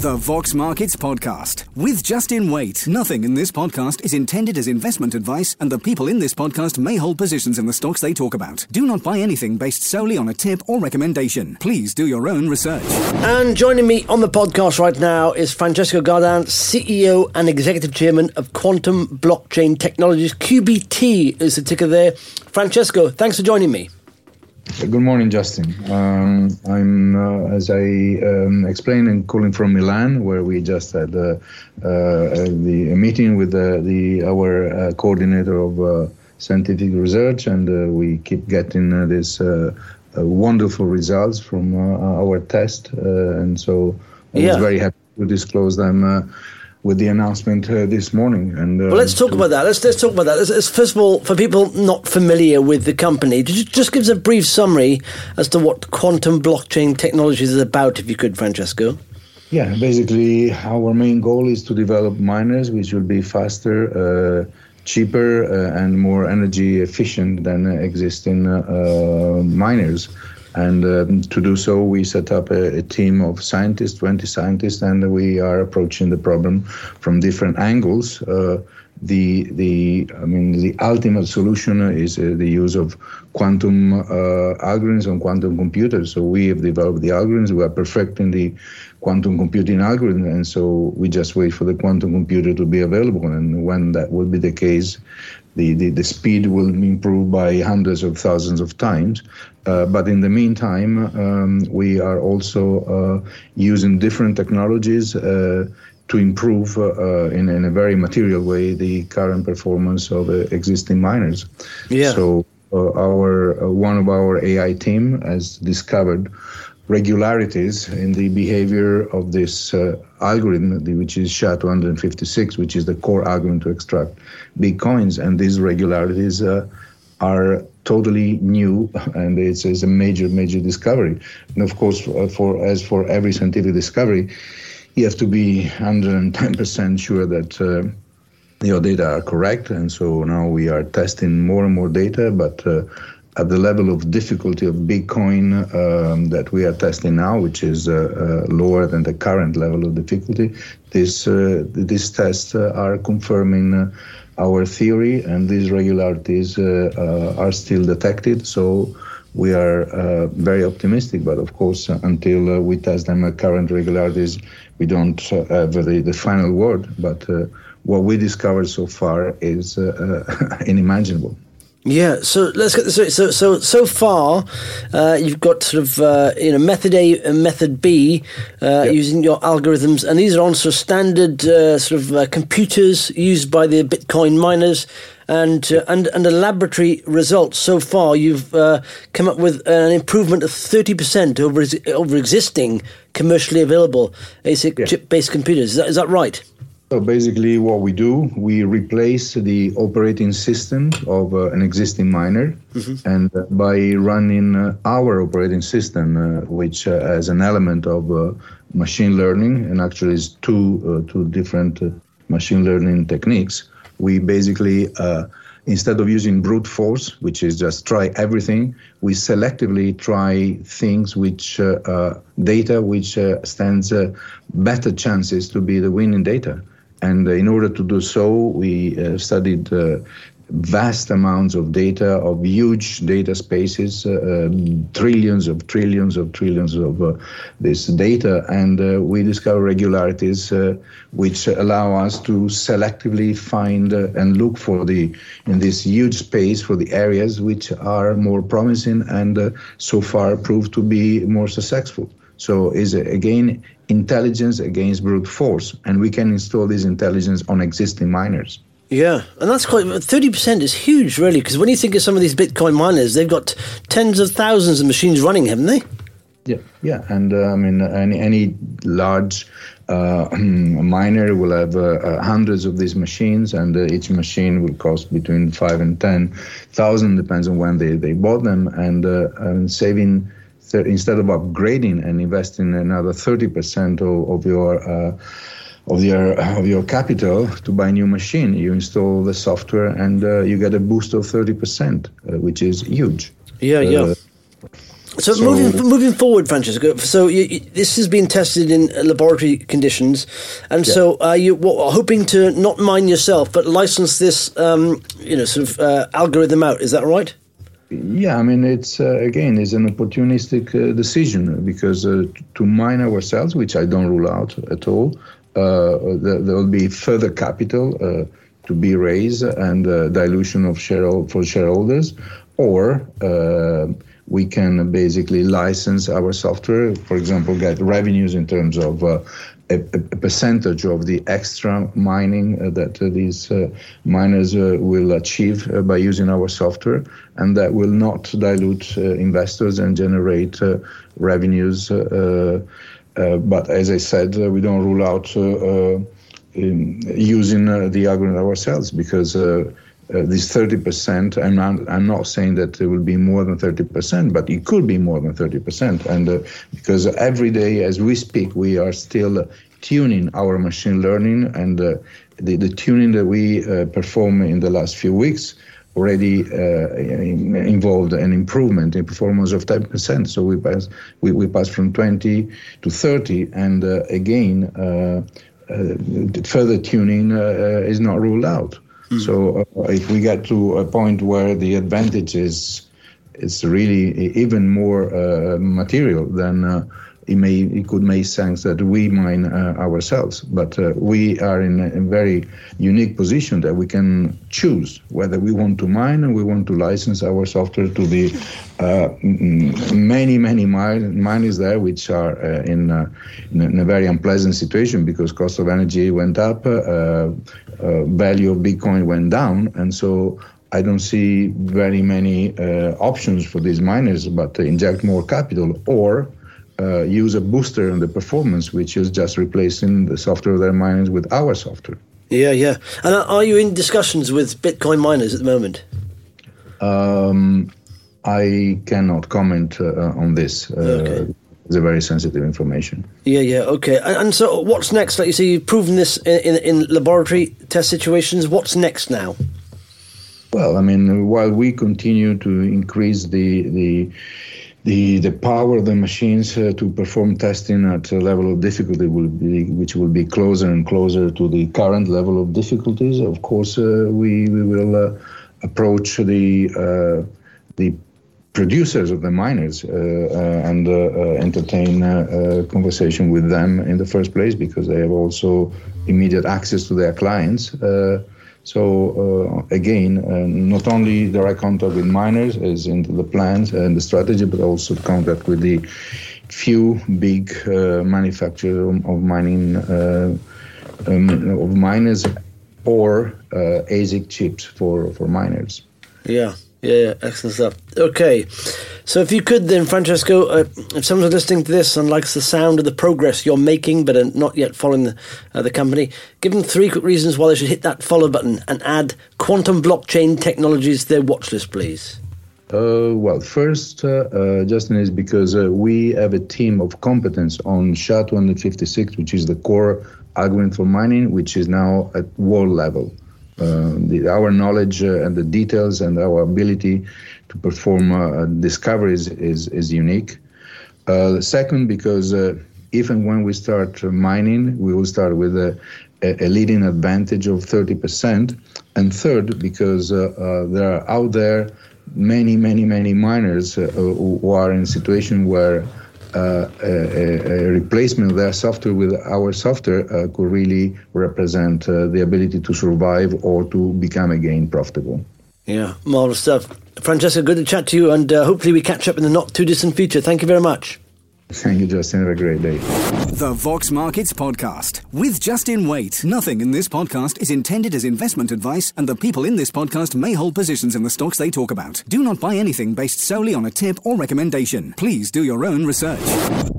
The Vox Markets Podcast with Justin Waite. Nothing in this podcast is intended as investment advice, and the people in this podcast may hold positions in the stocks they talk about. Do not buy anything based solely on a tip or recommendation. Please do your own research. And joining me on the podcast right now is Francesco Gardan, CEO and Executive Chairman of Quantum Blockchain Technologies. QBT is the ticker there. Francesco, thanks for joining me. Good morning, Justin. I'm, as I explained, I'm calling from Milan, where we just had a meeting with our coordinator of scientific research, and we keep getting this wonderful results from our test, and so I was very happy to disclose them with the announcement this morning. And well, let's talk about that. Let's talk about that. First of all, for people not familiar with the company, just give us a brief summary as to what Quantum Blockchain Technologies is about, if you could, Francesco. Yeah, basically, our main goal is to develop miners which will be faster, cheaper, and more energy efficient than existing miners. And to do so, we set up a team of scientists, 20 scientists, and we are approaching the problem from different angles. The ultimate solution is the use of quantum algorithms on quantum computers. So we have developed the algorithms. We are perfecting the quantum computing algorithm, and so we just wait for the quantum computer to be available. And when that will be the case, the speed will improve by hundreds of thousands of times. But in the meantime, we are also using different technologies to improve in a very material way the current performance of existing miners. Yeah. So one of our AI team has discovered regularities in the behavior of this algorithm, which is SHA-256, which is the core algorithm to extract Bitcoins. And these regularities are totally new, and it's a major discovery. And of course, for every scientific discovery, you have to be 110% sure that your data are correct. And so now we are testing more and more data, but at the level of difficulty of Bitcoin that we are testing now, which is lower than the current level of difficulty, these tests are confirming our theory, and these regularities are still detected. So we are very optimistic, but of course, until we test them at current regularities, we don't have the final word. But what we discovered so far is unimaginable. Yeah, so let's get this straight. So far, you've got sort of method A and method B using your algorithms, and these are on sort of standard computers used by the Bitcoin miners, and the laboratory results so far. You've come up with an improvement of 30% over existing commercially available ASIC chip-based computers. Is that right? So basically what we do, we replace the operating system of an existing miner, and by running our operating system, which has an element of machine learning, and actually is two different machine learning techniques, we basically, instead of using brute force, which is just try everything, we selectively try things which, data which stands better chances to be the winning data. And in order to do so, we studied vast amounts of data, of huge data spaces, trillions of this data, and we discover regularities which allow us to selectively find and look for in this huge space for the areas which are more promising and so far proved to be more successful. So is again intelligence against brute force, and we can install this intelligence on existing miners. Yeah, and that's quite 30% is huge, really, because when you think of some of these Bitcoin miners, they've got tens of thousands of machines running, haven't they? Yeah, and any large miner will have hundreds of these machines, and each machine will cost between 5,000 and 10,000, depends on when they bought them, and saving. Instead of upgrading and investing another 30% of your capital to buy a new machine, you install the software and you get a boost of 30%, which is huge. Yeah. So moving forward, Francesco. So this has been tested in laboratory conditions, and so are you hoping to not mine yourself, but license this, algorithm out? Is that right? Yeah, I mean, it's again, is an opportunistic decision, because to mine ourselves, which I don't rule out at all, there will be further capital to be raised and dilution of for shareholders, or we can basically license our software, for example, get revenues in terms of a percentage of the extra mining that these miners will achieve by using our software, and that will not dilute investors and generate revenues. But as I said, we don't rule out using the algorithm ourselves, because this 30%, I'm not saying that it will be more than 30%, but it could be more than 30%. And because every day as we speak, we are still tuning our machine learning, and the tuning that we perform in the last few weeks already involved an improvement in performance of 10%. So we passed from 20 to 30, and again, further tuning is not ruled out. So if we get to a point where the advantage is really even more material, then it could make sense that we mine ourselves. But we are in a very unique position that we can choose whether we want to mine and we want to license our software to the many miners there, which are in a very unpleasant situation, because cost of energy went up, value of Bitcoin went down, and so I don't see very many options for these miners but to inject more capital or use a booster on the performance, which is just replacing the software of their miners with our software. Yeah. And are you in discussions with Bitcoin miners at the moment? I cannot comment on this. Okay. It's a very sensitive information. Yeah, okay. And so what's next? Like you say, you've proven this in laboratory test situations. What's next now? Well, I mean, while we continue to increase the power of the machines to perform testing at a level of difficulty which will be closer and closer to the current level of difficulties, of course, we will approach the producers of the miners and entertain a conversation with them in the first place, because they have also immediate access to their clients. So again, not only direct contact with miners as into the plans and the strategy, but also contact with the few big manufacturers of mining of miners or ASIC chips for miners. Yeah, excellent stuff. Okay, so if you could then, Francesco, if someone's listening to this and likes the sound of the progress you're making but are not yet following the company, give them 3 quick reasons why they should hit that follow button and add quantum blockchain technologies to their watch list, please. Well, first, Justin, is because we have a team of competence on SHA-256, which is the core algorithm for mining, which is now at world level. Our knowledge and the details and our ability to perform discoveries is unique. Second, because if and when we start mining, we will start with a leading advantage of 30%. And third, because there are out there many miners who are in a situation where a replacement of their software with our software could really represent the ability to survive or to become again profitable. Yeah, marvelous stuff. Francesco, good to chat to you, and hopefully we catch up in the not too distant future. Thank you very much. Thank you, Justin. Have a great day. The Vox Markets Podcast with Justin Waite. Nothing in this podcast is intended as investment advice, and the people in this podcast may hold positions in the stocks they talk about. Do not buy anything based solely on a tip or recommendation. Please do your own research.